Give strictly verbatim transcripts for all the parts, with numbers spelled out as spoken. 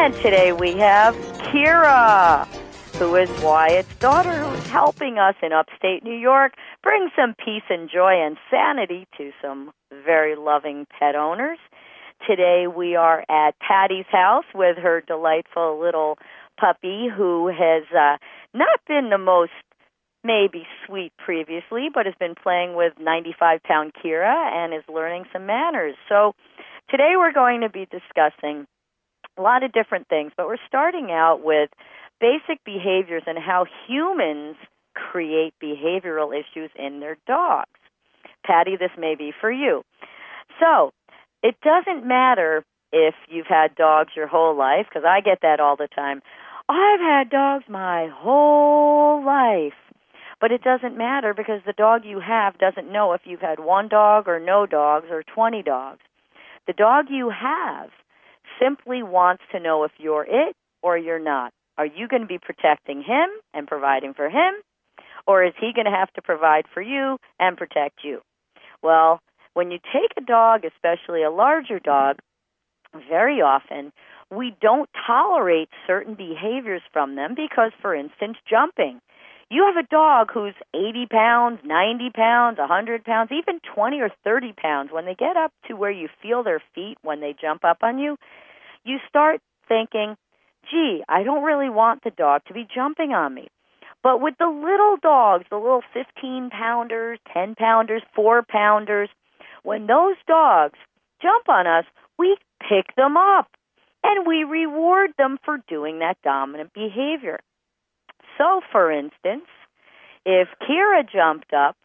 And today we have Kira, who is Wyatt's daughter, who is helping us in upstate New York bring some peace and joy and sanity to some very loving pet owners. Today we are at Patty's house with her delightful little puppy who has uh, not been the most maybe sweet previously, but has been playing with ninety-five pound Kira and is learning some manners. So today we're going to be discussing a lot of different things, but we're starting out with basic behaviors and how humans create behavioral issues in their dogs. Patty, this may be for you. So it doesn't matter if you've had dogs your whole life, because I get that all the time. I've had dogs my whole life. But it doesn't matter because the dog you have doesn't know if you've had one dog or no dogs or twenty dogs. The dog you have simply wants to know if you're it or you're not. Are you going to be protecting him and providing for him, or is he going to have to provide for you and protect you? Well, when you take a dog, especially a larger dog, very often we don't tolerate certain behaviors from them because, for instance, jumping. You have a dog who's eighty pounds, ninety pounds, one hundred pounds, even twenty or thirty pounds. When they get up to where you feel their feet when they jump up on you, you start thinking, gee, I don't really want the dog to be jumping on me. But with the little dogs, the little fifteen pounders, ten pounders, four pounders, when those dogs jump on us, we pick them up and we reward them for doing that dominant behavior. So, for instance, if Kira jumped up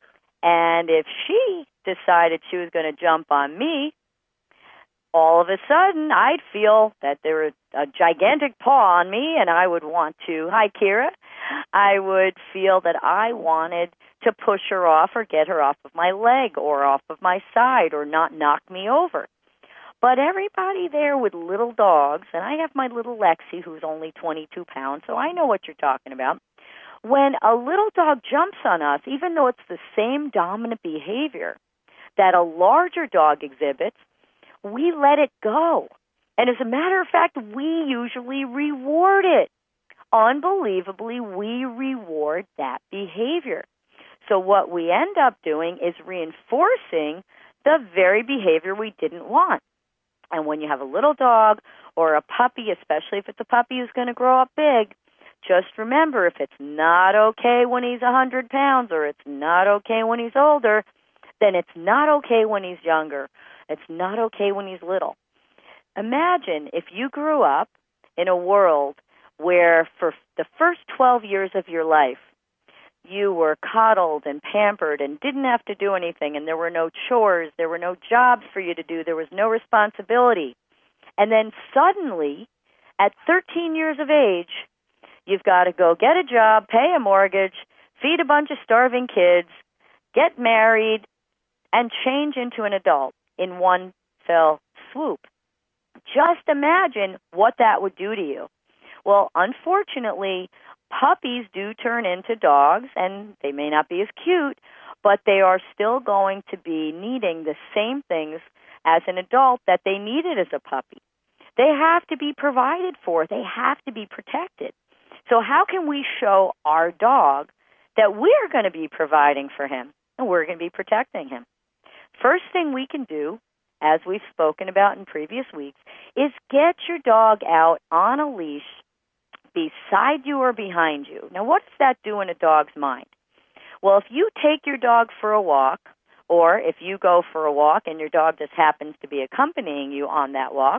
and if she decided she was going to jump on me, all of a sudden I'd feel that there was a gigantic paw on me and I would want to, hi Kira, I would feel that I wanted to push her off or get her off of my leg or off of my side or not knock me over. But everybody there with little dogs, and I have my little Lexi who's only twenty-two pounds, so I know what you're talking about. When a little dog jumps on us, even though it's the same dominant behavior that a larger dog exhibits, we let it go. And as a matter of fact, we usually reward it. Unbelievably, we reward that behavior. So what we end up doing is reinforcing the very behavior we didn't want. And when you have a little dog or a puppy, especially if it's a puppy who's going to grow up big, just remember if it's not okay when he's one hundred pounds or it's not okay when he's older, then it's not okay when he's younger. It's not okay when he's little. Imagine if you grew up in a world where for the first twelve years of your life, you were coddled and pampered and didn't have to do anything, and there were no chores, there were no jobs for you to do, there was no responsibility. And then suddenly, at thirteen years of age, you've got to go get a job, pay a mortgage, feed a bunch of starving kids, get married, and change into an adult in one fell swoop. Just imagine what that would do to you. Well, unfortunately, puppies do turn into dogs, and they may not be as cute, but they are still going to be needing the same things as an adult that they needed as a puppy. They have to be provided for. They have to be protected. So how can we show our dog that we're going to be providing for him and we're going to be protecting him? First thing we can do, as we've spoken about in previous weeks, is get your dog out on a leash beside you or behind you. Now, what does that do in a dog's mind? Well, if you take your dog for a walk, or if you go for a walk and your dog just happens to be accompanying you on that walk,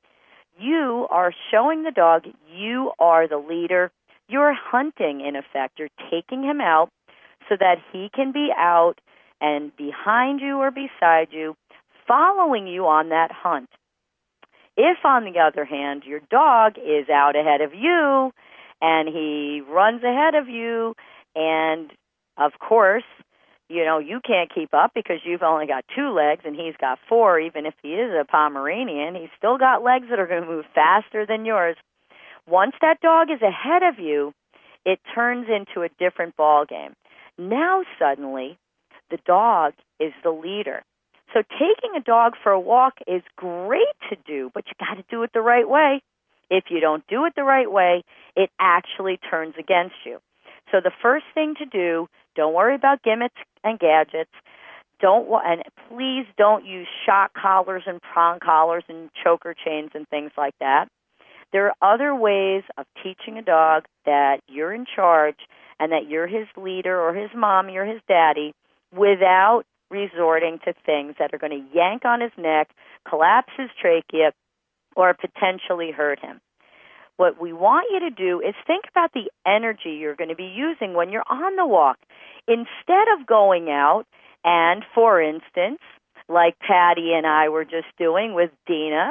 you are showing the dog you are the leader. You're hunting, in effect. You're taking him out so that he can be out and behind you or beside you, following you on that hunt. If, on the other hand, your dog is out ahead of you and he runs ahead of you and, of course, you know, you can't keep up because you've only got two legs and he's got four, even if he is a Pomeranian, he's still got legs that are going to move faster than yours. Once that dog is ahead of you, it turns into a different ball game. Now, suddenly, the dog is the leader. So taking a dog for a walk is great to do, but you got to do it the right way. If you don't do it the right way, it actually turns against you. So the first thing to do, don't worry about gimmicks and gadgets. Don't and please don't use shock collars and prong collars and choker chains and things like that. There are other ways of teaching a dog that you're in charge and that you're his leader or his mommy or his daddy without resorting to things that are going to yank on his neck, collapse his trachea, or potentially hurt him. What we want you to do is think about the energy you're going to be using when you're on the walk. Instead of going out and, for instance, like Patty and I were just doing with Dina,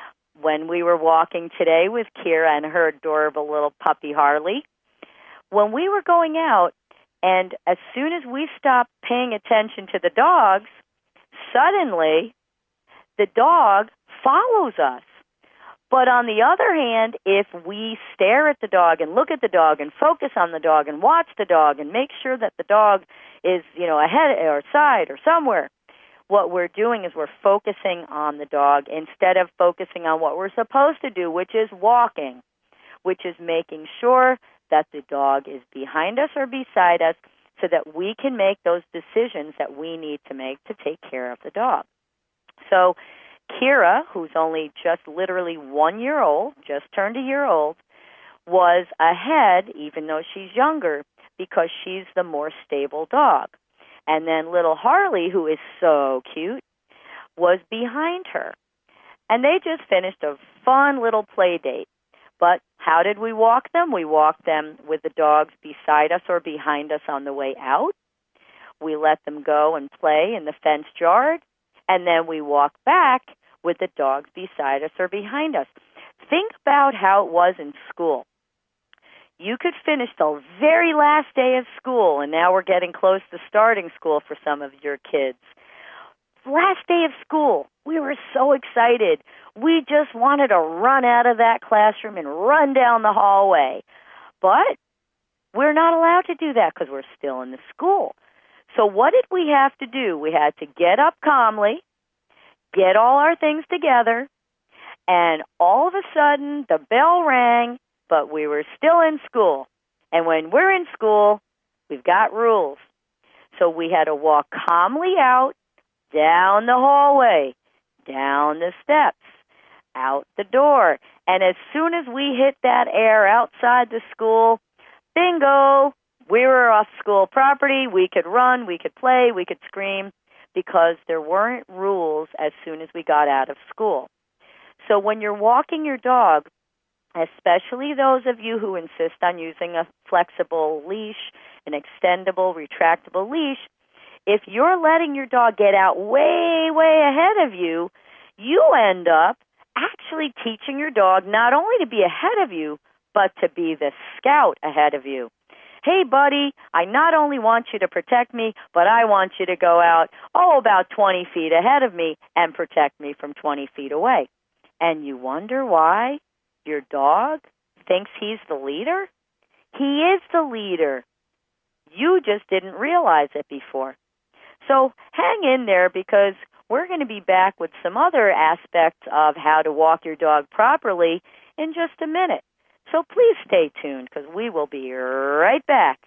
when we were walking today with Kira and her adorable little puppy Harley, when we were going out, and as soon as we stopped paying attention to the dogs, suddenly the dog follows us. But on the other hand, if we stare at the dog and look at the dog and focus on the dog and watch the dog and make sure that the dog is, you know, ahead or side or somewhere, what we're doing is we're focusing on the dog instead of focusing on what we're supposed to do, which is walking, which is making sure that the dog is behind us or beside us so that we can make those decisions that we need to make to take care of the dog. So Kira, who's only just literally one year old, just turned a year old, was ahead, even though she's younger, because she's the more stable dog. And then little Harley, who is so cute, was behind her. And they just finished a fun little play date. But how did we walk them? We walked them with the dogs beside us or behind us on the way out. We let them go and play in the fenced yard. And then we walked back with the dogs beside us or behind us. Think about how it was in school. You could finish the very last day of school, and now we're getting close to starting school for some of your kids. Last day of school, we were so excited. We just wanted to run out of that classroom and run down the hallway. But we're not allowed to do that because we're still in the school. So what did we have to do? We had to get up calmly, get all our things together, and all of a sudden the bell rang, but we were still in school. And when we're in school, we've got rules. So we had to walk calmly out, down the hallway, down the steps, out the door. And as soon as we hit that air outside the school, bingo, we were off school property. We could run, we could play, we could scream, because there weren't rules as soon as we got out of school. So when you're walking your dog, especially those of you who insist on using a flexible leash, an extendable, retractable leash, if you're letting your dog get out way, way ahead of you, you end up actually teaching your dog not only to be ahead of you, but to be the scout ahead of you. Hey, buddy, I not only want you to protect me, but I want you to go out, oh, about twenty feet ahead of me and protect me from twenty feet away. And you wonder why your dog thinks he's the leader? He is the leader. You just didn't realize it before. So hang in there, because we're going to be back with some other aspects of how to walk your dog properly in just a minute. So please stay tuned, because we will be right back.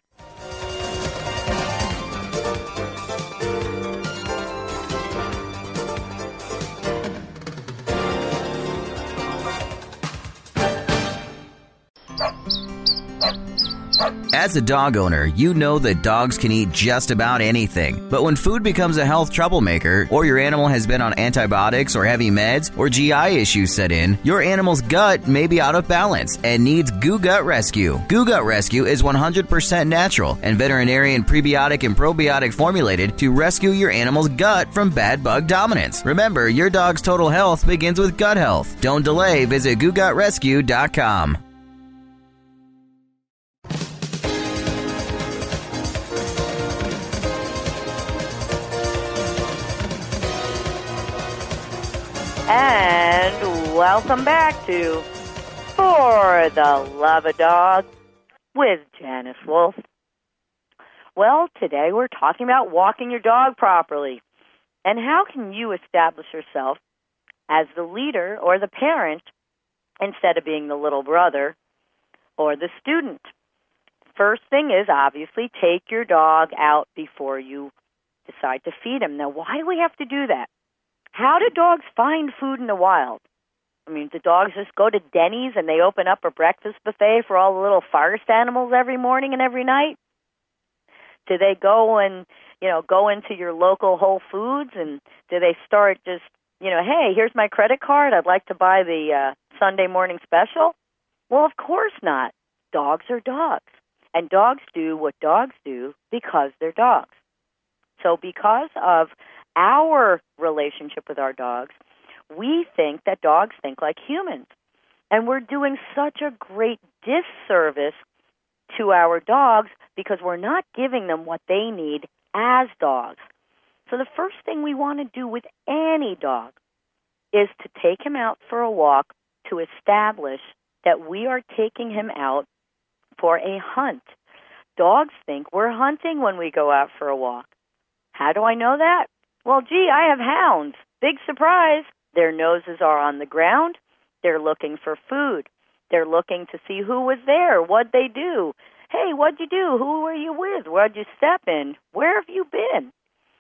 As a dog owner, you know that dogs can eat just about anything. But when food becomes a health troublemaker, or your animal has been on antibiotics or heavy meds, or G I issues set in, your animal's gut may be out of balance and needs Goo Gut Rescue. Goo Gut Rescue is one hundred percent natural and veterinarian prebiotic and probiotic formulated to rescue your animal's gut from bad bug dominance. Remember, your dog's total health begins with gut health. Don't delay. Visit goo gut rescue dot com. And welcome back to For the Love of Dog with Janice Wolf. Well, today we're talking about walking your dog properly. And how can you establish yourself as the leader or the parent instead of being the little brother or the student. First thing is, obviously, take your dog out before you decide to feed him. Now, why do we have to do that? How do dogs find food in the wild? I mean, do dogs just go to Denny's and they open up a breakfast buffet for all the little forest animals every morning and every night? Do they go and, you know, go into your local Whole Foods, and do they start just, you know, hey, here's my credit card, I'd like to buy the uh, Sunday morning special? Well, of course not. Dogs are dogs. And dogs do what dogs do because they're dogs. So because of our relationship with our dogs, we think that dogs think like humans. And we're doing such a great disservice to our dogs because we're not giving them what they need as dogs. So the first thing we want to do with any dog is to take him out for a walk to establish that we are taking him out for a hunt. Dogs think we're hunting when we go out for a walk. How do I know that? Well, gee, I have hounds. Big surprise. Their noses are on the ground. They're looking for food. They're looking to see who was there, what'd they do. Hey, what'd you do? Who were you with? Where'd you step in? Where have you been?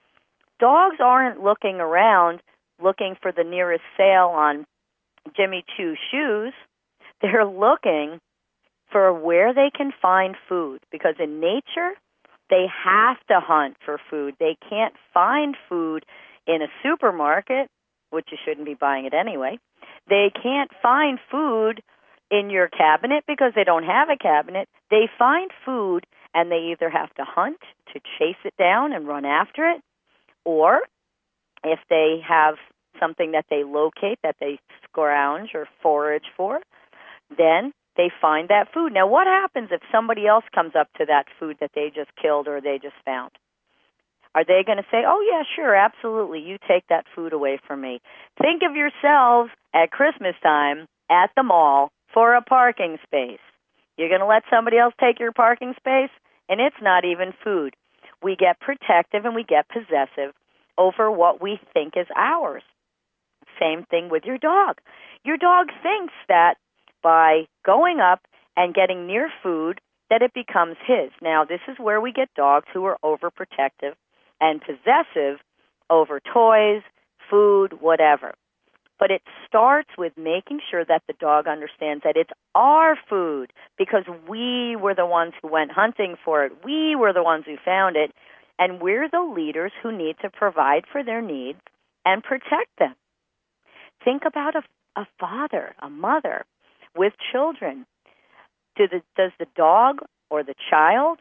Dogs aren't looking around looking for the nearest sale on Jimmy Choo shoes. They're looking for where they can find food, because in nature, they have to hunt for food. They can't find food in a supermarket, which you shouldn't be buying it anyway. They can't find food in your cabinet because they don't have a cabinet. They find food, and they either have to hunt to chase it down and run after it, or if they have something that they locate, that they scrounge or forage for, then they find that food. Now, what happens if somebody else comes up to that food that they just killed or they just found? Are they going to say, oh, yeah, sure, absolutely, you take that food away from me? Think of yourselves at Christmas time at the mall for a parking space. You're going to let somebody else take your parking space, and it's not even food. We get protective and we get possessive over what we think is ours. Same thing with your dog. Your dog thinks that by going up and getting near food, that it becomes his. Now, this is where we get dogs who are overprotective and possessive over toys, food, whatever. But it starts with making sure that the dog understands that it's our food because we were the ones who went hunting for it. We were the ones who found it, and we're the leaders who need to provide for their needs and protect them. Think about a, a father, a mother with children. Do the, does the dog or the child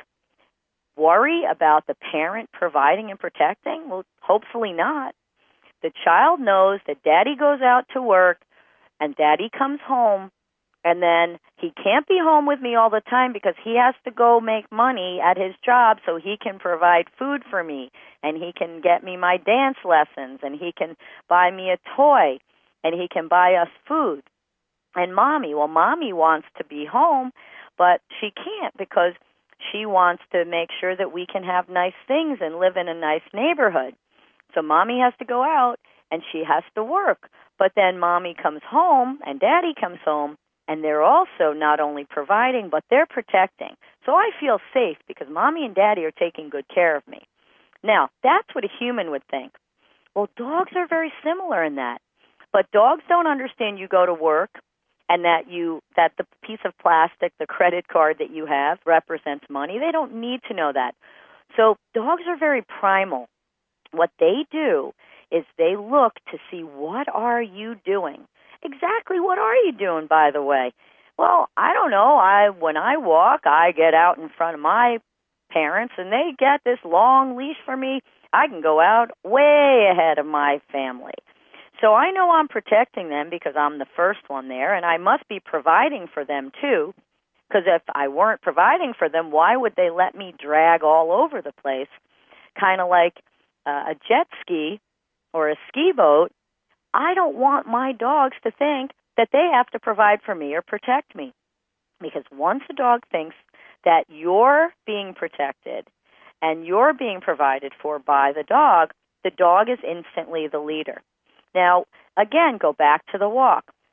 worry about the parent providing and protecting? Well, hopefully not. The child knows that daddy goes out to work and daddy comes home, and then he can't be home with me all the time because he has to go make money at his job so he can provide food for me, and he can get me my dance lessons, and he can buy me a toy, and he can buy us food. And mommy, well, mommy wants to be home, but she can't because she wants to make sure that we can have nice things and live in a nice neighborhood. So mommy has to go out, and she has to work. But then mommy comes home, and daddy comes home, and they're also not only providing, but they're protecting. So I feel safe because mommy and daddy are taking good care of me. Now, that's what a human would think. Well, dogs are very similar in that. But dogs don't understand you go to work and that you that the piece of plastic, the credit card that you have, represents money. They don't need to know that. So dogs are very primal. What they do is they look to see, what are you doing? Exactly what are you doing, by the way? Well, I don't know. I when I walk, I get out in front of my parents, and they get this long leash for me. I can go out way ahead of my family. So I know I'm protecting them because I'm the first one there, and I must be providing for them, too, because if I weren't providing for them, why would they let me drag all over the place? Kind of like uh, a jet ski or a ski boat. I don't want my dogs to think that they have to provide for me or protect me, because once a dog thinks that you're being protected and you're being provided for by the dog, the dog is instantly the leader. Now, again, go back to the walk.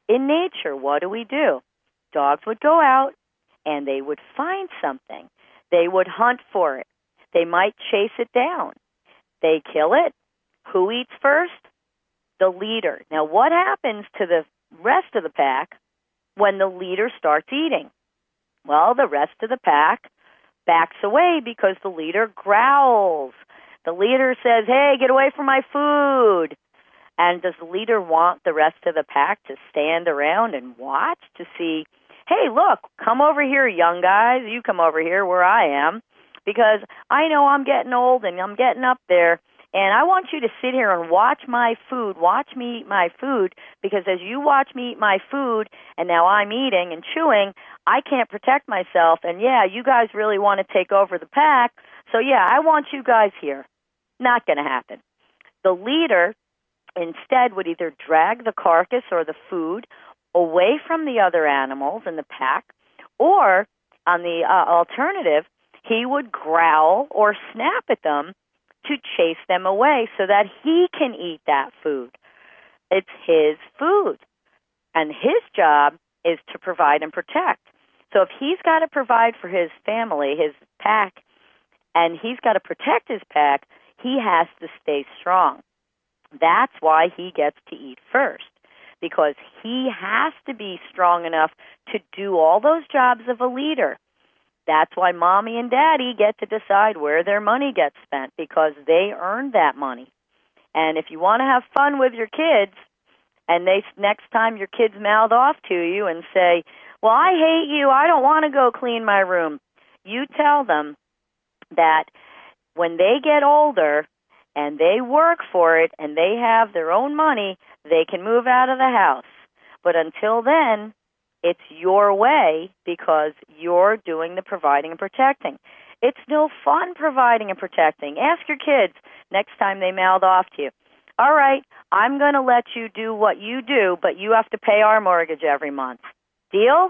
in nature, what do we do? Dogs would go out and they would find something. They would hunt for it. They might chase it down. They kill it. Who eats first? The leader. Now, what happens to the rest of the pack when the leader starts eating? Well, the rest of the pack backs away because the leader growls. The leader says, hey, get away from my food. And does the leader want the rest of the pack to stand around and watch to see, hey, look, come over here, young guys. You come over here where I am because I know I'm getting old and I'm getting up there. And I want you to sit here and watch my food, watch me eat my food, because as you watch me eat my food, and now I'm eating and chewing, I can't protect myself. And, yeah, you guys really want to take over the pack. So, yeah, I want you guys here. Not going to happen. The leader instead would either drag the carcass or the food away from the other animals in the pack, or, on the uh, alternative, he would growl or snap at them to chase them away so that he can eat that food. It's his food, and his job is to provide and protect. So if he's got to provide for his family, his pack, and he's got to protect his pack, he has to stay strong. That's why he gets to eat first, because he has to be strong enough to do all those jobs of a leader. That's why mommy and daddy get to decide where their money gets spent, because they earned that money. And if you want to have fun with your kids, and they next time your kids mouth off to you and say, well, I hate you, I don't want to go clean my room, you tell them that when they get older and they work for it and they have their own money, they can move out of the house. But until then, it's your way because you're doing the providing and protecting. It's no fun providing and protecting. Ask your kids next time they mouth off to you. All right, I'm going to let you do what you do, but you have to pay our mortgage every month. Deal?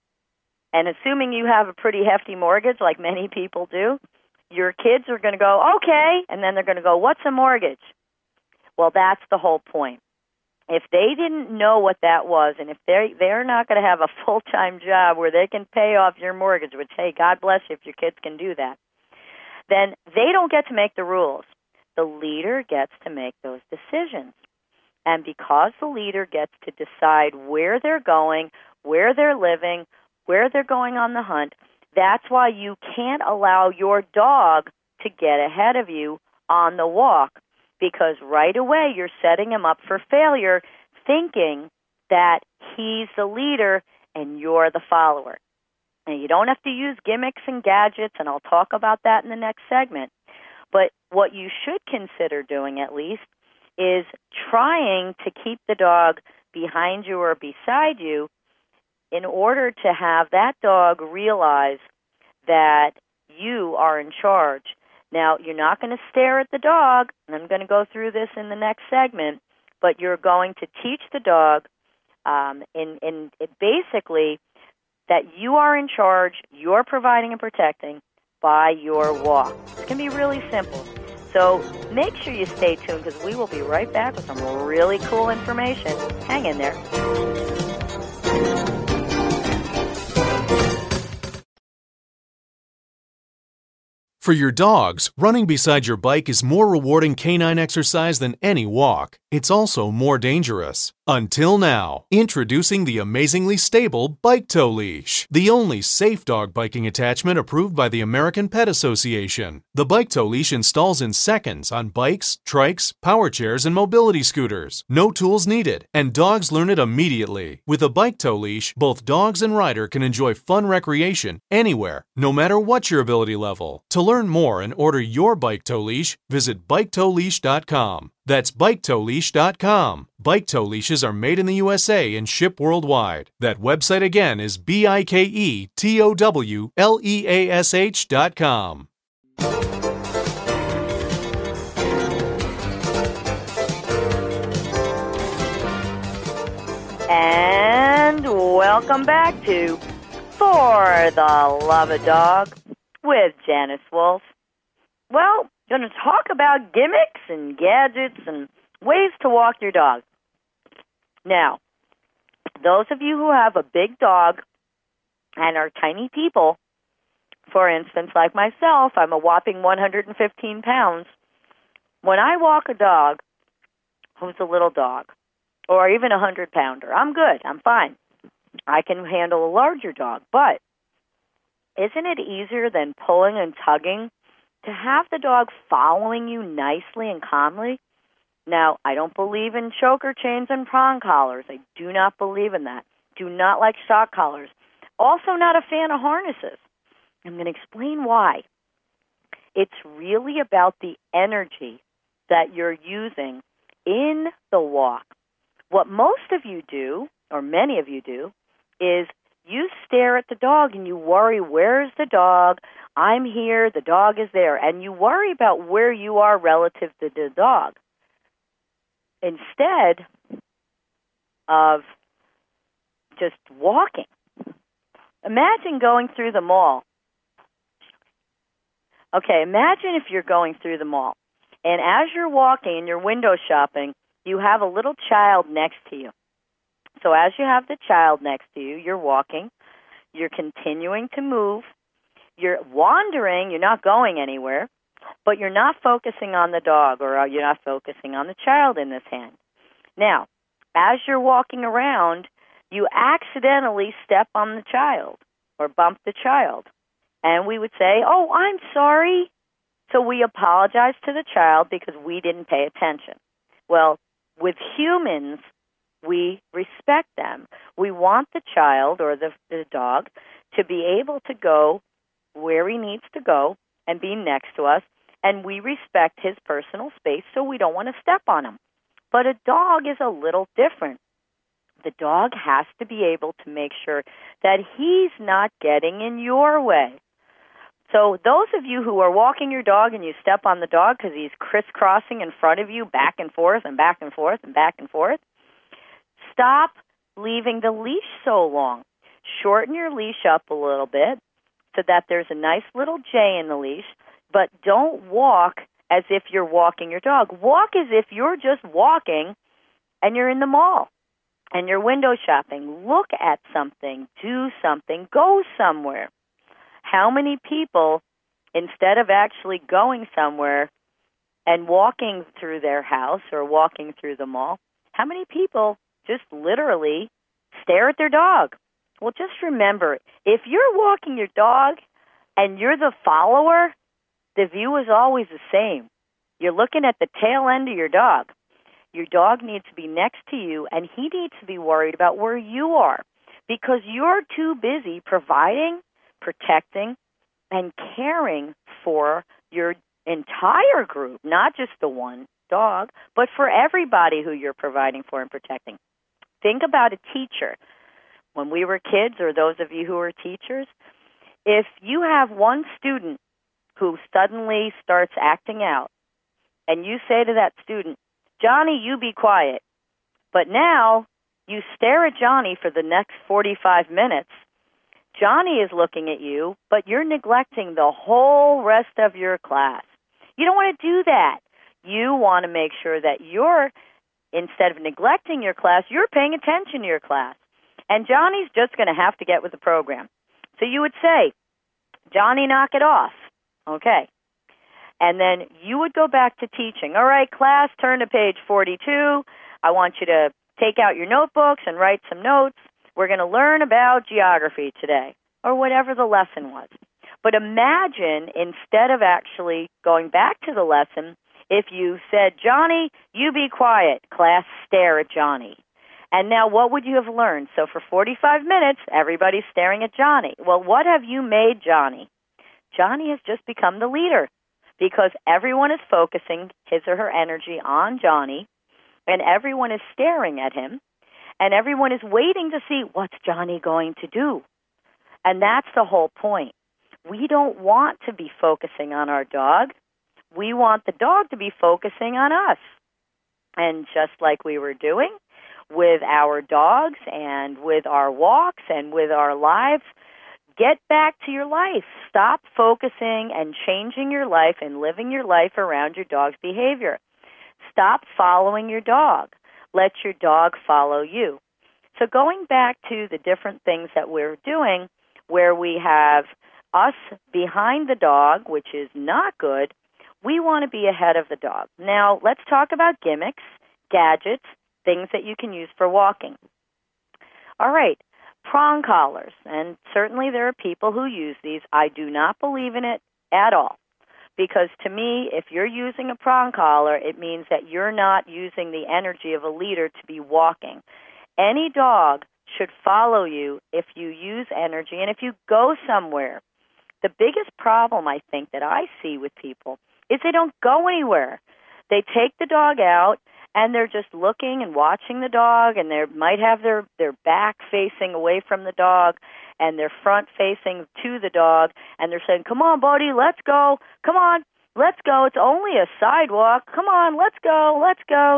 And assuming you have a pretty hefty mortgage, like many people do, your kids are going to go, okay, and then they're going to go, what's a mortgage? Well, that's the whole point. If they didn't know what that was, and if they're, they're not going to have a full-time job where they can pay off your mortgage, which, hey, God bless you if your kids can do that, then they don't get to make the rules. The leader gets to make those decisions. And because the leader gets to decide where they're going, where they're living, where they're going on the hunt, that's why you can't allow your dog to get ahead of you on the walk, because right away you're setting him up for failure, thinking that he's the leader and you're the follower. And you don't have to use gimmicks and gadgets, and I'll talk about that in the next segment. But what you should consider doing, at least, is trying to keep the dog behind you or beside you in order to have that dog realize that you are in charge. Now, you're not going to stare at the dog, and I'm going to go through this in the next segment, but you're going to teach the dog um, in, in it basically that you are in charge, you're providing and protecting by your walk. It's going to be really simple. So make sure you stay tuned, because we will be right back with some really cool information. Hang in there. For your dogs, running beside your bike is more rewarding canine exercise than any walk. It's also more dangerous. Until now, introducing the amazingly stable Bike Tow Leash, the only safe dog biking attachment approved by the American Pet Association. The Bike Tow Leash installs in seconds on bikes, trikes, power chairs, and mobility scooters. No tools needed, and dogs learn it immediately. With a Bike Tow Leash, both dogs and rider can enjoy fun recreation anywhere, no matter what your ability level. To learn more and order your Bike Tow Leash, visit bike tow leash dot com. That's bike tow leash dot com. Bike Tow Leashes are made in the U S A and ship worldwide. That website again is B I K E T O W L E A S H dot com. And welcome back to For the Love of Dog with Janice Wolf. Well, going to talk about gimmicks and gadgets and ways to walk your dog. Now, Those of you who have a big dog and are tiny people, for instance, like myself, I'm a whopping one hundred fifteen pounds. When I walk a dog who's a little dog, or even a hundred-pounder, I'm good. I'm fine. I can handle a larger dog. But isn't it easier than pulling and tugging to have the dog following you nicely and calmly? Now, I don't believe in choker chains and prong collars. I do not believe in that. Do not like shock collars. Also not a fan of harnesses. I'm going to explain why. It's really about the energy that you're using in the walk. What most of you do, or many of you do, is you stare at the dog and you worry, where's the dog? I'm here, the dog is there. And you worry about where you are relative to the dog. Instead of just walking. Imagine going through the mall. Okay, imagine if you're going through the mall, and as you're walking and you're window shopping, you have a little child next to you. So as you have the child next to you, you're walking, you're continuing to move, you're wandering, you're not going anywhere, but you're not focusing on the dog, or you're not focusing on the child in this hand. Now, as you're walking around, you accidentally step on the child or bump the child. And we would say, oh, I'm sorry. So we apologize to the child because we didn't pay attention. Well, with humans, we respect them. We want the child or the, the dog to be able to go where he needs to go and be next to us, and we respect his personal space, so we don't want to step on him. But a dog is a little different. The dog has to be able to make sure that he's not getting in your way. So those of you who are walking your dog and you step on the dog because he's crisscrossing in front of you back and forth and back and forth and back and forth, stop leaving the leash so long. Shorten your leash up a little bit so that there's a nice little J in the leash, but don't walk as if you're walking your dog. Walk as if you're just walking and you're in the mall and you're window shopping. Look at something, do something, go somewhere. How many people, instead of actually going somewhere and walking through their house or walking through the mall, how many people just literally stare at their dog? Well, just remember, if you're walking your dog and you're the follower, the view is always the same. You're looking at the tail end of your dog. Your dog needs to be next to you, and he needs to be worried about where you are because you're too busy providing, protecting, and caring for your entire group, not just the one dog, but for everybody who you're providing for and protecting. Think about a teacher. When we were kids, or those of you who are teachers, if you have one student who suddenly starts acting out, and you say to that student, Johnny, you be quiet, but now you stare at Johnny for the next forty-five minutes, Johnny is looking at you, but you're neglecting the whole rest of your class. You don't want to do that. You want to make sure that you're, instead of neglecting your class, you're paying attention to your class. And Johnny's just going to have to get with the program. So you would say, Johnny, knock it off. Okay. And then you would go back to teaching. All right, class, turn to page forty-two. I want you to take out your notebooks and write some notes. We're going to learn about geography today, or whatever the lesson was. But imagine, instead of actually going back to the lesson, if you said, Johnny, you be quiet. Class, stare at Johnny. And now what would you have learned? So for forty-five minutes, everybody's staring at Johnny. Well, what have you made Johnny? Johnny has just become the leader because everyone is focusing his or her energy on Johnny, and everyone is staring at him, and everyone is waiting to see what's Johnny going to do. And that's the whole point. We don't want to be focusing on our dog. We want the dog to be focusing on us. And just like we were doing with our dogs and with our walks and with our lives, get back to your life. Stop focusing and changing your life and living your life around your dog's behavior. Stop following your dog. Let your dog follow you. So going back to the different things that we're doing, where we have us behind the dog, which is not good, we want to be ahead of the dog. Now, let's talk about gimmicks, gadgets, things that you can use for walking. All right, prong collars, and certainly there are people who use these. I do not believe in it at all, because to me, if you're using a prong collar, it means that you're not using the energy of a leader to be walking. Any dog should follow you if you use energy and if you go somewhere. The biggest problem, I think, that I see with people is they don't go anywhere. They take the dog out, and they're just looking and watching the dog, and they might have their, their back facing away from the dog and their front facing to the dog, and they're saying, come on, buddy, let's go. Come on, let's go. It's only a sidewalk. Come on, let's go, let's go.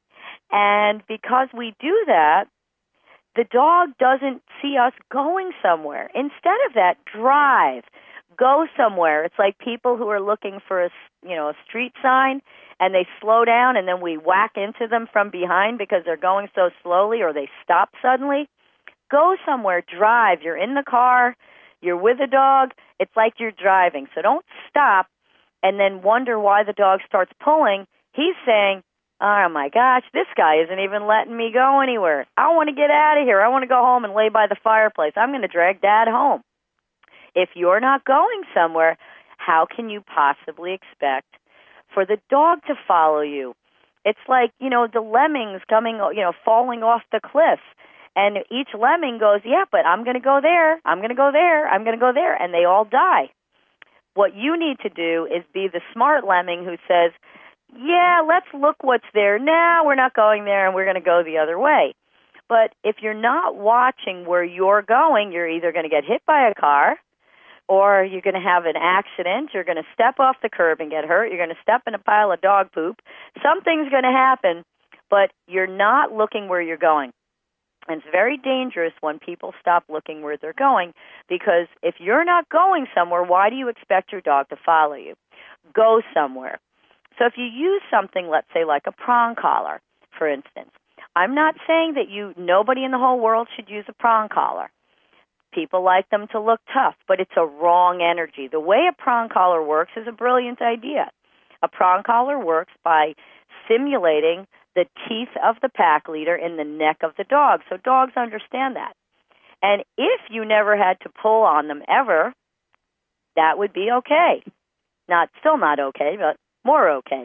And because we do that, the dog doesn't see us going somewhere. Instead of that, drive. Go somewhere. It's like people who are looking for a, you know, a street sign, and they slow down, and then we whack into them from behind because they're going so slowly, or they stop suddenly. Go somewhere. Drive. You're in the car. You're with a dog. It's like you're driving. So don't stop and then wonder why the dog starts pulling. He's saying, oh, my gosh, this guy isn't even letting me go anywhere. I want to get out of here. I want to go home and lay by the fireplace. I'm going to drag Dad home. If you're not going somewhere, how can you possibly expect for the dog to follow you? It's like, you know, the lemmings coming, you know, falling off the cliff. And each lemming goes, yeah, but I'm going to go there. I'm going to go there. I'm going to go there. And they all die. What you need to do is be the smart lemming who says, yeah, let's look what's there. Now we're not going there, and we're going to go the other way. But if you're not watching where you're going, you're either going to get hit by a car, or you're going to have an accident. You're going to step off the curb and get hurt. You're going to step in a pile of dog poop. Something's going to happen, but you're not looking where you're going. And it's very dangerous when people stop looking where they're going, because if you're not going somewhere, why do you expect your dog to follow you? Go somewhere. So if you use something, let's say like a prong collar, for instance, I'm not saying that you nobody in the whole world should use a prong collar. People like them to look tough, but it's a wrong energy. The way a prong collar works is a brilliant idea. A prong collar works by simulating the teeth of the pack leader in the neck of the dog, so dogs understand that. And if you never had to pull on them ever, that would be okay. Not still not okay, but more okay.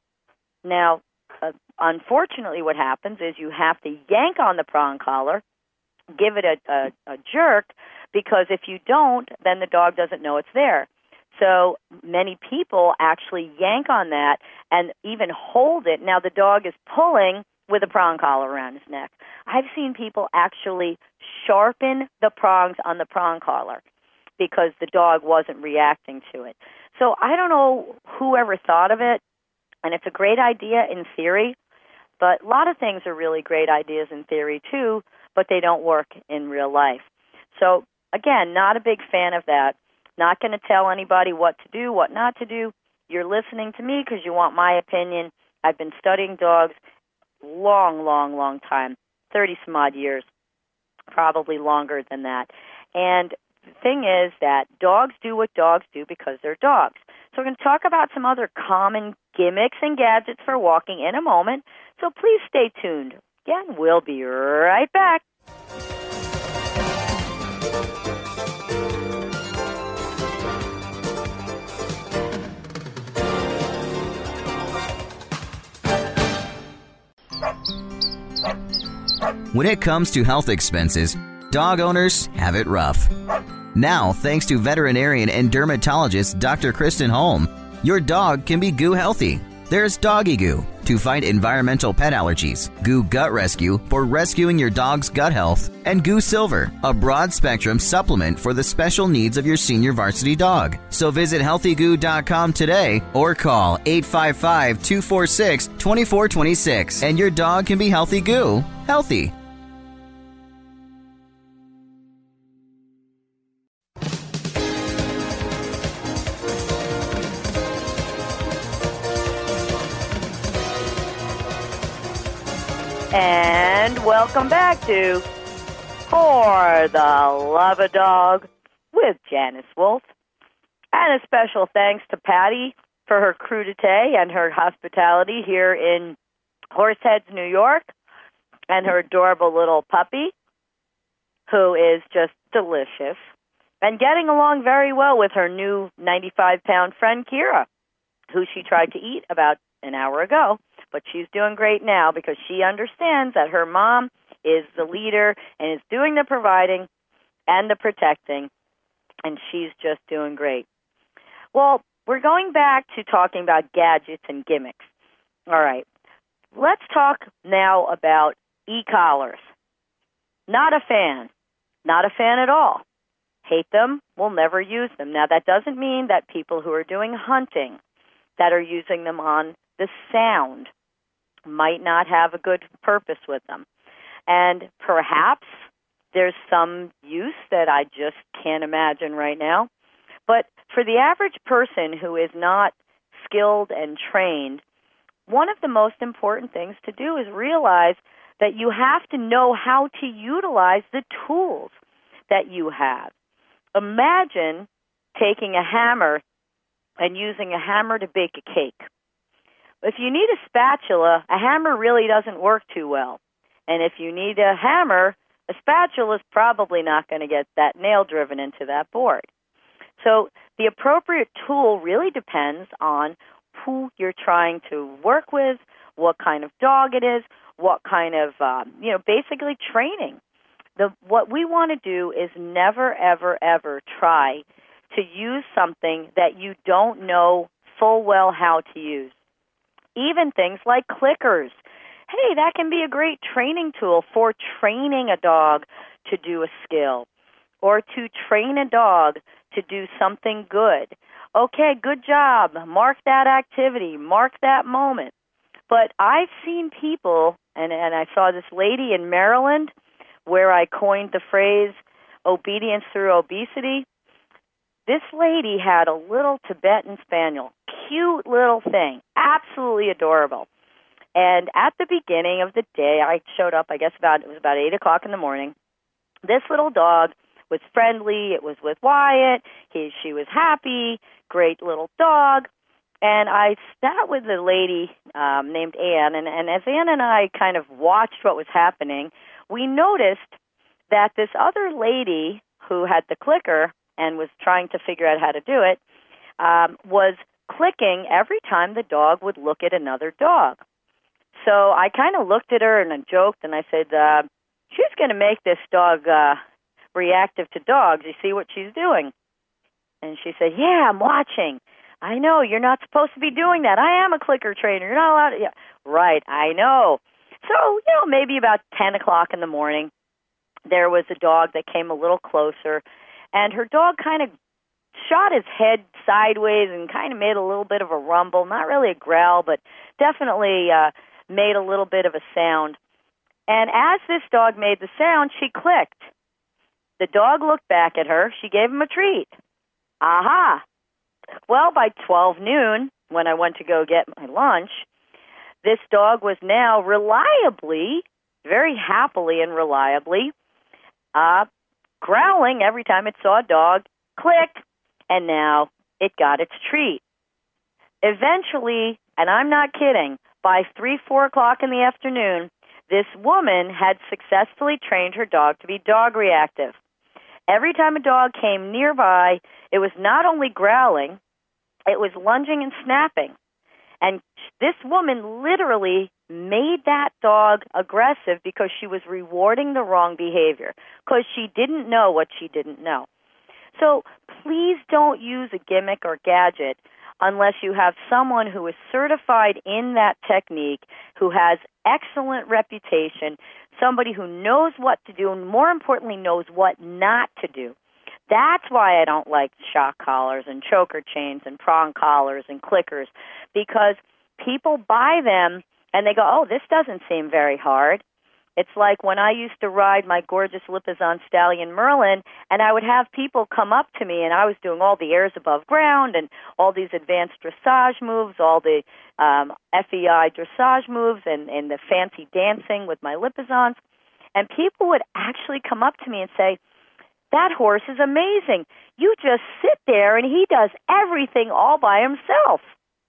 Now, uh, unfortunately, what happens is you have to yank on the prong collar, give it a, a, a jerk, because if you don't, then the dog doesn't know it's there. So many people actually yank on that and even hold it. Now the dog is pulling with a prong collar around his neck. I've seen people actually sharpen the prongs on the prong collar because the dog wasn't reacting to it. So I don't know whoever thought of it, and it's a great idea in theory, but a lot of things are really great ideas in theory too, but they don't work in real life. So, again, not a big fan of that. Not going to tell anybody what to do, what not to do. You're listening to me because you want my opinion. I've been studying dogs long, long, long time, thirty-some-odd years, probably longer than that. And the thing is that dogs do what dogs do because they're dogs. So we're going to talk about some other common gimmicks and gadgets for walking in a moment, so please stay tuned. Again, we'll be right back. When it comes to health expenses, dog owners have it rough. Now, thanks to veterinarian and dermatologist Doctor Kristen Holm, your dog can be Goo Healthy. There's Doggy Goo to fight environmental pet allergies, Goo Gut Rescue for rescuing your dog's gut health, and Goo Silver, a broad-spectrum supplement for the special needs of your senior varsity dog. So visit healthy goo dot com today or call eight five five, two four six, two four two six and your dog can be Healthy Goo, healthy. And welcome back to For the Love of Dog with Janice Wolf. And a special thanks to Patty for her crudité and her hospitality here in Horseheads, New York, and her adorable little puppy, who is just delicious, and getting along very well with her new ninety-five pound friend, Kira, who she tried to eat about an hour ago. But she's doing great now because she understands that her mom is the leader and is doing the providing and the protecting, and she's just doing great. Well, we're going back to talking about gadgets and gimmicks. All right. Let's talk now about e-collars. Not a fan. Not a fan at all. Hate them. Will never use them. Now, that doesn't mean that people who are doing hunting that are using them on the sound might not have a good purpose with them. And perhaps there's some use that I just can't imagine right now. But for the average person who is not skilled and trained, one of the most important things to do is realize that you have to know how to utilize the tools that you have. Imagine taking a hammer and using a hammer to bake a cake. If you need a spatula, a hammer really doesn't work too well. And if you need a hammer, a spatula is probably not going to get that nail driven into that board. So the appropriate tool really depends on who you're trying to work with, what kind of dog it is, what kind of, um, you know, basically training. The, what we want to do is never, ever, ever try to use something that you don't know full well how to use. Even things like clickers. Hey, that can be a great training tool for training a dog to do a skill or to train a dog to do something good. Okay, good job. Mark that activity. Mark that moment. But I've seen people, and, and I saw this lady in Maryland where I coined the phrase obedience through obesity. This lady had a little Tibetan Spaniel, cute little thing, absolutely adorable. And at the beginning of the day, I showed up, I guess about it was about eight o'clock in the morning. This little dog was friendly. It was with Wyatt. He, she was happy, great little dog. And I sat with a lady um, named Ann, and, and as Ann and I kind of watched what was happening, we noticed that this other lady who had the clicker and was trying to figure out how to do it, um, was clicking every time the dog would look at another dog. So I kind of looked at her and I joked, and I said, uh, she's going to make this dog uh, reactive to dogs. You see what she's doing? And she said, yeah, I'm watching. I know, you're not supposed to be doing that. I am a clicker trainer. You're not allowed to. Yeah. Right, I know. So, you know, maybe about ten o'clock in the morning, there was a dog that came a little closer, and her dog kind of shot his head sideways and kind of made a little bit of a rumble. Not really a growl, but definitely uh, made a little bit of a sound. And as this dog made the sound, she clicked. The dog looked back at her. She gave him a treat. Aha! Well, by twelve noon, when I went to go get my lunch, this dog was now reliably, very happily and reliably, uh, growling every time it saw a dog, click, and now it got its treat. Eventually, and I'm not kidding, by three, four o'clock in the afternoon, this woman had successfully trained her dog to be dog reactive. Every time a dog came nearby, it was not only growling, it was lunging and snapping. And this woman literally made that dog aggressive because she was rewarding the wrong behavior, because she didn't know what she didn't know. So please don't use a gimmick or gadget unless you have someone who is certified in that technique, who has excellent reputation, somebody who knows what to do, and more importantly, knows what not to do. That's why I don't like shock collars and choker chains and prong collars and clickers, because people buy them and they go, oh, this doesn't seem very hard. It's like when I used to ride my gorgeous Lipizzan stallion Merlin, and I would have people come up to me, and I was doing all the airs above ground and all these advanced dressage moves, all the um, F E I dressage moves, and, and the fancy dancing with my Lipizzans. And people would actually come up to me and say, "That horse is amazing. You just sit there, and he does everything all by himself."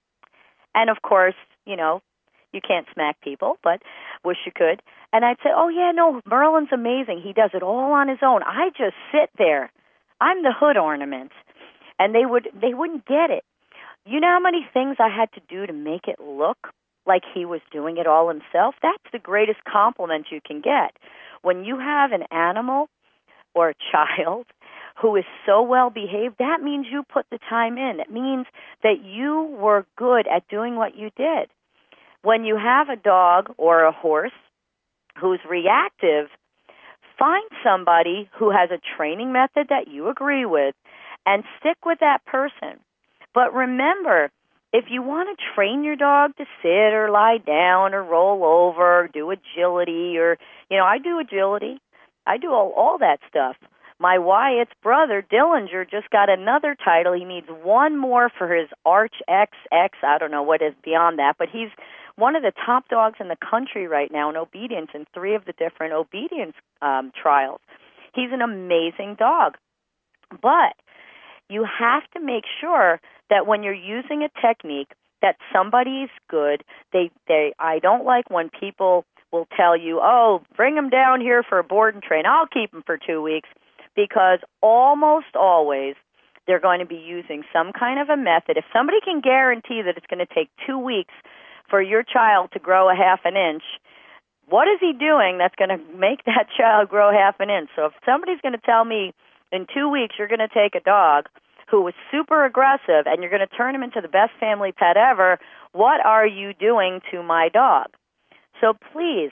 And, of course, you know, you can't smack people, but wish you could. And I'd say, "Oh, yeah, no, Merlin's amazing. He does it all on his own. I just sit there. I'm the hood ornament." And they, would, they wouldn't get it. You know how many things I had to do to make it look like he was doing it all himself? That's the greatest compliment you can get. When you have an animal or a child who is so well behaved, that means you put the time in. It means that you were good at doing what you did. When you have a dog or a horse who's reactive, find somebody who has a training method that you agree with and stick with that person. But remember, if you want to train your dog to sit or lie down or roll over or do agility, or, you know, I do agility. I do all, all that stuff. My Wyatt's brother, Dillinger, just got another title. He needs one more for his Arch X X. I don't know what is beyond that, but he's one of the top dogs in the country right now in obedience in three of the different obedience um, trials. He's an amazing dog. But you have to make sure that when you're using a technique that somebody's good. They, they. I don't like when people will tell you, "Oh, bring him down here for a board and train. I'll keep him for two weeks." Because almost always they're going to be using some kind of a method. If somebody can guarantee that it's going to take two weeks for your child to grow a half an inch, what is he doing that's going to make that child grow half an inch? So if somebody's going to tell me in two weeks you're going to take a dog who was super aggressive and you're going to turn him into the best family pet ever, what are you doing to my dog? So please,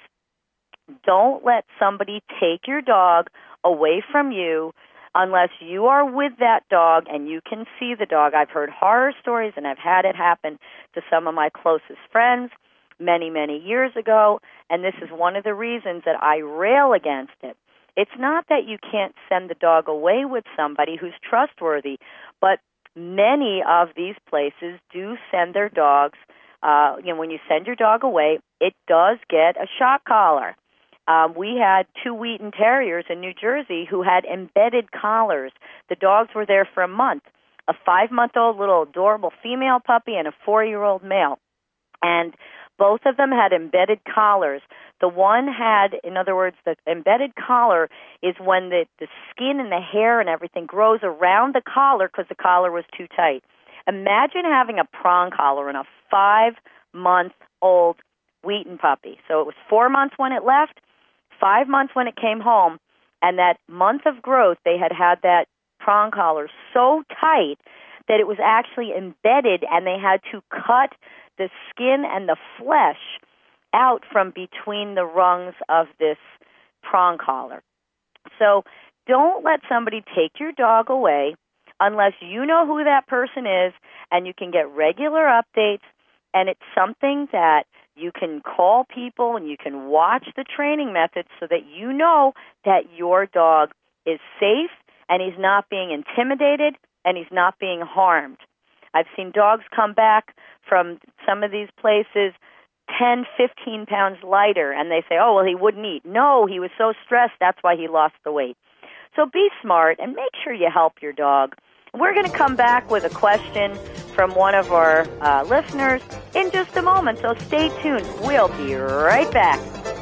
don't let somebody take your dog away from you unless you are with that dog and you can see the dog. I've heard horror stories, and I've had it happen to some of my closest friends many, many years ago, and this is one of the reasons that I rail against it. It's not that you can't send the dog away with somebody who's trustworthy, but many of these places do send their dogs. Uh, you know, when you send your dog away, it does get a shock collar. Um, we had two Wheaton Terriers in New Jersey who had embedded collars. The dogs were there for a month, a five-month-old little adorable female puppy and a four-year-old male. And both of them had embedded collars. The one had, in other words, the embedded collar is when the, the skin and the hair and everything grows around the collar because the collar was too tight. Imagine having a prong collar in a five-month-old Wheaton puppy. So it was four months when it left, five months when it came home, and that month of growth, they had had that prong collar so tight that it was actually embedded, and they had to cut the skin and the flesh out from between the rungs of this prong collar. So don't let somebody take your dog away unless you know who that person is and you can get regular updates, and it's something that you can call people and you can watch the training methods so that you know that your dog is safe and he's not being intimidated and he's not being harmed. I've seen dogs come back from some of these places ten, fifteen pounds lighter, and they say, "Oh, well, he wouldn't eat." No, he was so stressed, that's why he lost the weight. So be smart and make sure you help your dog. We're going to come back with a question from one of our uh, listeners in just a moment, so stay tuned. We'll be right back.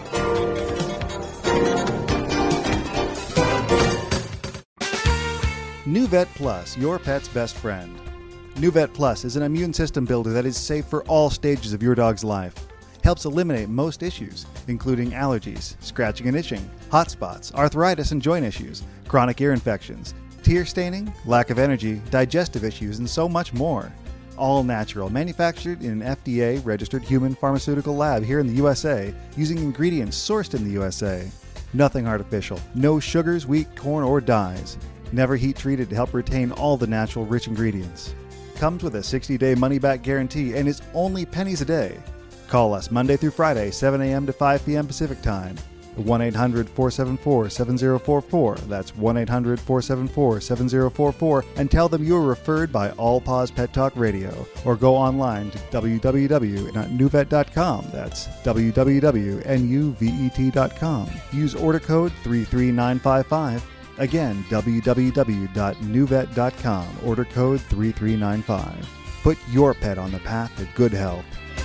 NuVet Plus, your pet's best friend. NuVet Plus is an immune system builder that is safe for all stages of your dog's life. Helps eliminate most issues, including allergies, scratching and itching, hot spots, arthritis and joint issues, chronic ear infections, tear staining, lack of energy, digestive issues, and so much more. All natural, manufactured in an F D A-registered human pharmaceutical lab here in the U S A, using ingredients sourced in the U S A. Nothing artificial, no sugars, wheat, corn, or dyes. Never heat treated to help retain all the natural rich ingredients. Comes with a sixty-day money-back guarantee and is only pennies a day. Call us Monday through Friday, seven a.m. to five p.m. Pacific Time. one eight hundred, four seven four, seven zero four four. That's one eight hundred, four seven four, seven zero four four. And tell them you were referred by All Paws Pet Talk Radio. Or go online to w w w dot nuvet dot com. That's w w w dot nuvet dot com. Use order code three three nine five five. Again, w w w dot nuvet dot com. Order code three three nine five. Put your pet on the path to good health.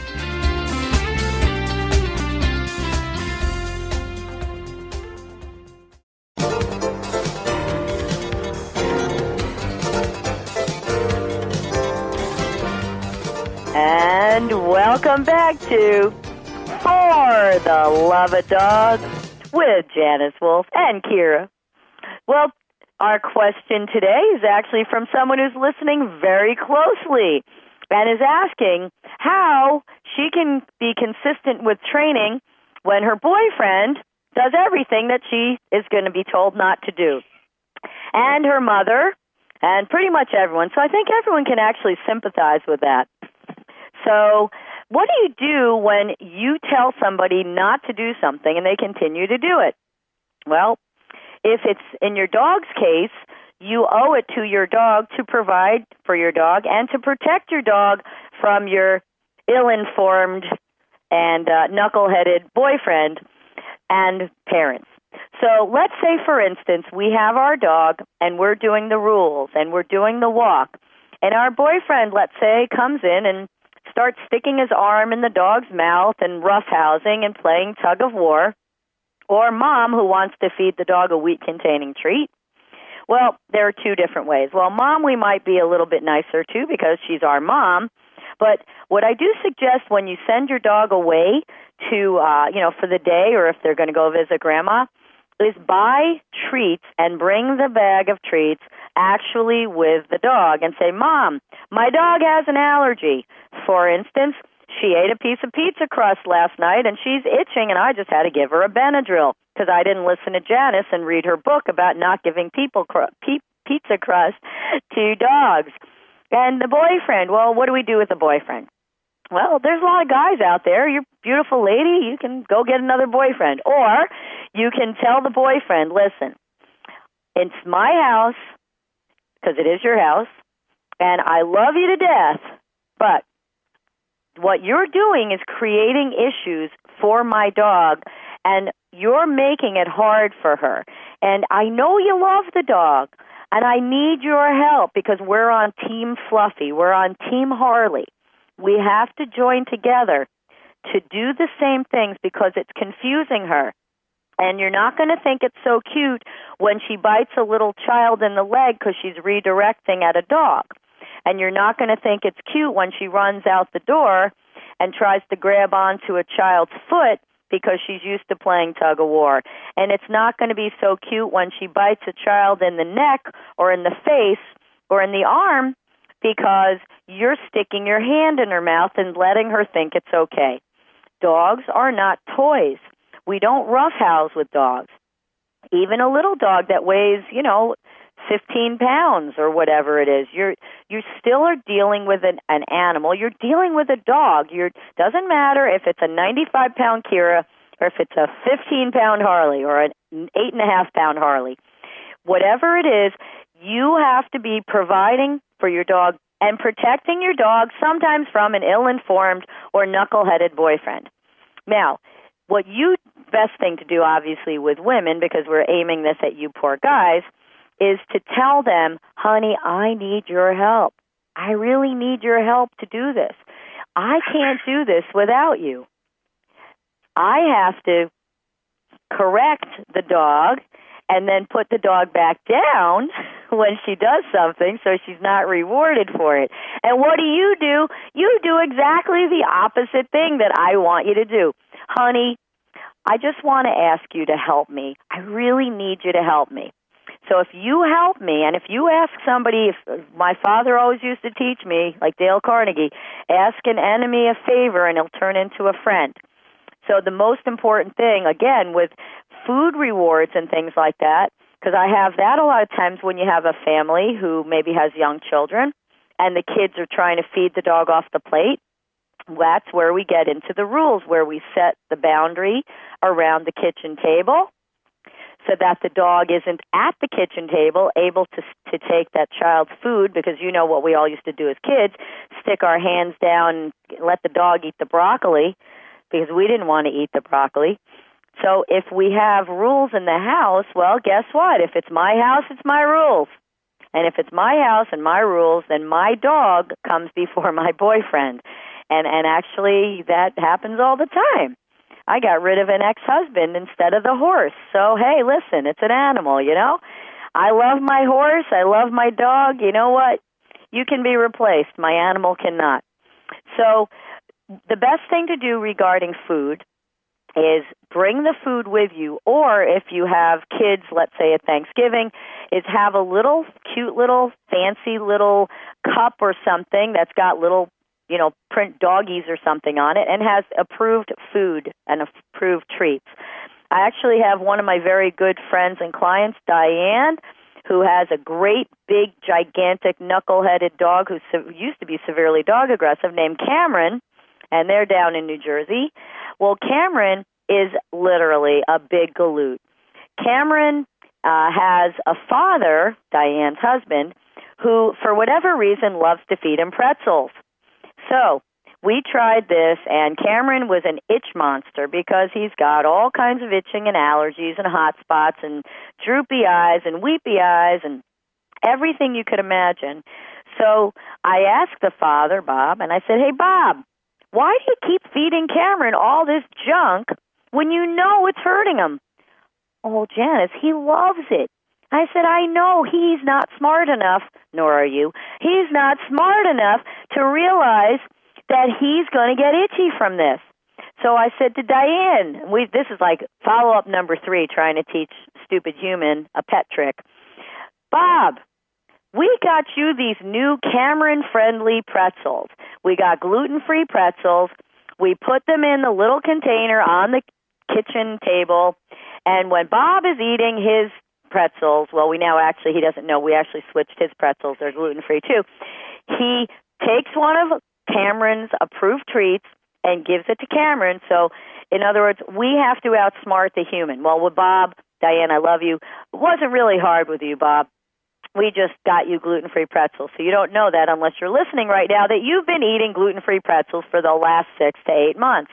And welcome back to For the Love of Dogs with Janice Wolf and Kira. Well, our question today is actually from someone who's listening very closely and is asking how she can be consistent with training when her boyfriend does everything that she is going to be told not to do. And her mother, and pretty much everyone. So I think everyone can actually sympathize with that. So what do you do when you tell somebody not to do something and they continue to do it? Well, if it's in your dog's case, you owe it to your dog to provide for your dog and to protect your dog from your ill-informed and uh, knuckle-headed boyfriend and parents. So let's say, for instance, we have our dog and we're doing the rules and we're doing the walk, and our boyfriend, let's say, comes in and starts sticking his arm in the dog's mouth and roughhousing and playing tug of war, or mom who wants to feed the dog a wheat-containing treat. Well, there are two different ways. Well, mom, we might be a little bit nicer to because she's our mom. But what I do suggest when you send your dog away to, uh, you know, for the day, or if they're going to go visit grandma, is buy treats and bring the bag of treats actually with the dog and say, Mom, my dog has an allergy. For instance, she ate a piece of pizza crust last night and she's itching and I just had to give her a Benadryl because I didn't listen to Janice and read her book about not giving people cr- pe- pizza crust to dogs. And the boyfriend, well, what do we do with the boyfriend? Well, there's a lot of guys out there. You're a beautiful lady. You can go get another boyfriend. Or you can tell the boyfriend, listen, it's my house, because it is your house, and I love you to death, but what you're doing is creating issues for my dog, and you're making it hard for her. And I know you love the dog, and I need your help because we're on Team Fluffy. We're on Team Harley. We have to join together to do the same things because it's confusing her. And you're not going to think it's so cute when she bites a little child in the leg because she's redirecting at a dog. And you're not going to think it's cute when she runs out the door and tries to grab onto a child's foot because she's used to playing tug-of-war. And it's not going to be so cute when she bites a child in the neck or in the face or in the arm because you're sticking your hand in her mouth and letting her think it's okay. Dogs are not toys. We don't roughhouse with dogs. Even a little dog that weighs, you know, fifteen pounds or whatever it is, you're you still are dealing with an, an animal. You're dealing with a dog. You're doesn't matter if it's a ninety-five pound Kira or if it's a fifteen pound Harley or an eight and a half pound Harley. Whatever it is, you have to be providing for your dog and protecting your dog sometimes from an ill-informed or knuckle-headed boyfriend. Now, what you best thing to do, obviously, with women, because we're aiming this at you poor guys, is to tell them, honey, I need your help. I really need your help to do this. I can't do this without you. I have to correct the dog and then put the dog back down when she does something so she's not rewarded for it. And what do you do? You do exactly the opposite thing that I want you to do. Honey, I just want to ask you to help me. I really need you to help me. So if you help me, and if you ask somebody, if my father always used to teach me, like Dale Carnegie, ask an enemy a favor and he'll turn into a friend. So the most important thing, again, with food rewards and things like that, because I have that a lot of times when you have a family who maybe has young children and the kids are trying to feed the dog off the plate. that's where we get into the rules, where we set the boundary around the kitchen table so that the dog isn't at the kitchen table able to to take that child's food, because you know what we all used to do as kids, stick our hands down and let the dog eat the broccoli, because we didn't want to eat the broccoli. So if we have rules in the house, well, guess what? If it's my house, it's my rules. And if it's my house and my rules, then my dog comes before my boyfriend. And and actually, that happens all the time. I got rid of an ex-husband instead of the horse. So, hey, listen, it's an animal, you know? I love my horse. I love my dog. You know what? You can be replaced. My animal cannot. So the best thing to do regarding food is bring the food with you, or if you have kids, let's say at Thanksgiving, is have a little cute little fancy little cup or something that's got little, you know, print doggies or something on it and has approved food and approved treats. I actually have one of my very good friends and clients, Diane, who has a great, big, gigantic, knuckle-headed dog who se- used to be severely dog-aggressive named Cameron, and they're down in New Jersey. Well, Cameron is literally a big galoot. Cameron uh, has a father, Diane's husband, who, for whatever reason, loves to feed him pretzels. So we tried this, and Cameron was an itch monster because he's got all kinds of itching and allergies and hot spots and droopy eyes and weepy eyes and everything you could imagine. So I asked the father, Bob, and I said, hey, Bob, why do you keep feeding Cameron all this junk when you know it's hurting him? Oh, Janice, he loves it. I said, I know he's not smart enough, nor are you, he's not smart enough to realize that he's going to get itchy from this. So I said to Diane, we, this is like follow-up number three, trying to teach stupid human a pet trick. Bob, we got you these new Cameron-friendly pretzels. We got gluten-free pretzels. We put them in the little container on the kitchen table, and when Bob is eating his pretzels, well, we now actually, he doesn't know, we actually switched his pretzels. They're gluten-free, too. He takes one of Cameron's approved treats and gives it to Cameron. So, in other words, we have to outsmart the human. Well, with Bob, Diane, I love you. It wasn't really hard with you, Bob. We just got you gluten-free pretzels. So you don't know that unless you're listening right now, that you've been eating gluten-free pretzels for the last six to eight months.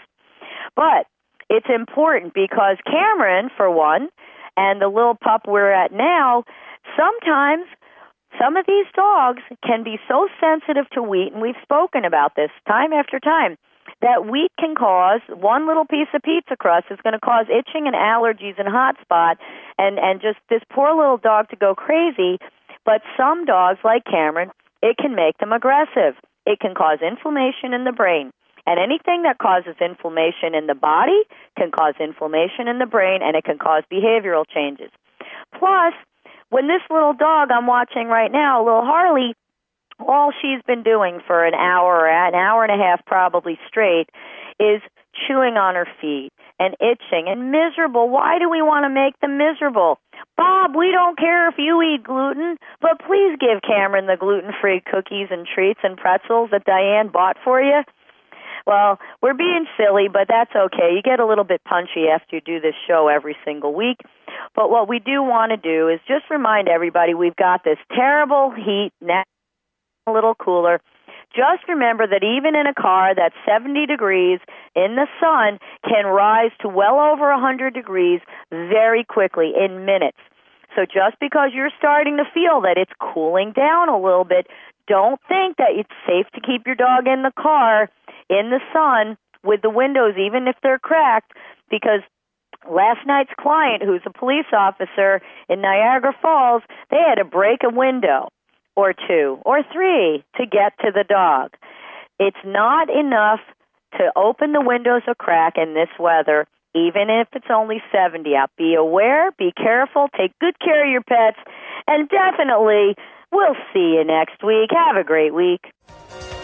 But it's important because Cameron, for one, and the little pup we're at now, sometimes some of these dogs can be so sensitive to wheat, and we've spoken about this time after time, that wheat can cause, one little piece of pizza crust is going to cause itching and allergies and hot spot, and, and just this poor little dog to go crazy. But some dogs, like Cameron, it can make them aggressive. It can cause inflammation in the brain. And anything that causes inflammation in the body can cause inflammation in the brain, and it can cause behavioral changes. Plus, when this little dog I'm watching right now, little Harley, all she's been doing for an hour, an hour and a half probably straight, is chewing on her feet and itching and miserable. Why do we want to make them miserable? Bob, we don't care if you eat gluten, but please give Cameron the gluten-free cookies and treats and pretzels that Diane bought for you. Well, we're being silly, but that's okay. You get a little bit punchy after you do this show every single week. But what we do want to do is just remind everybody we've got this terrible heat, now a little cooler. Just remember that even in a car that's seventy degrees in the sun can rise to well over one hundred degrees very quickly in minutes. So just because you're starting to feel that it's cooling down a little bit, don't think that it's safe to keep your dog in the car in the sun with the windows, even if they're cracked, because last night's client, who's a police officer in Niagara Falls, they had to break a window or two or three to get to the dog. It's not enough to open the windows a crack in this weather, even if it's only seventy out. Be aware, be careful, take good care of your pets, and definitely we'll see you next week. Have a great week.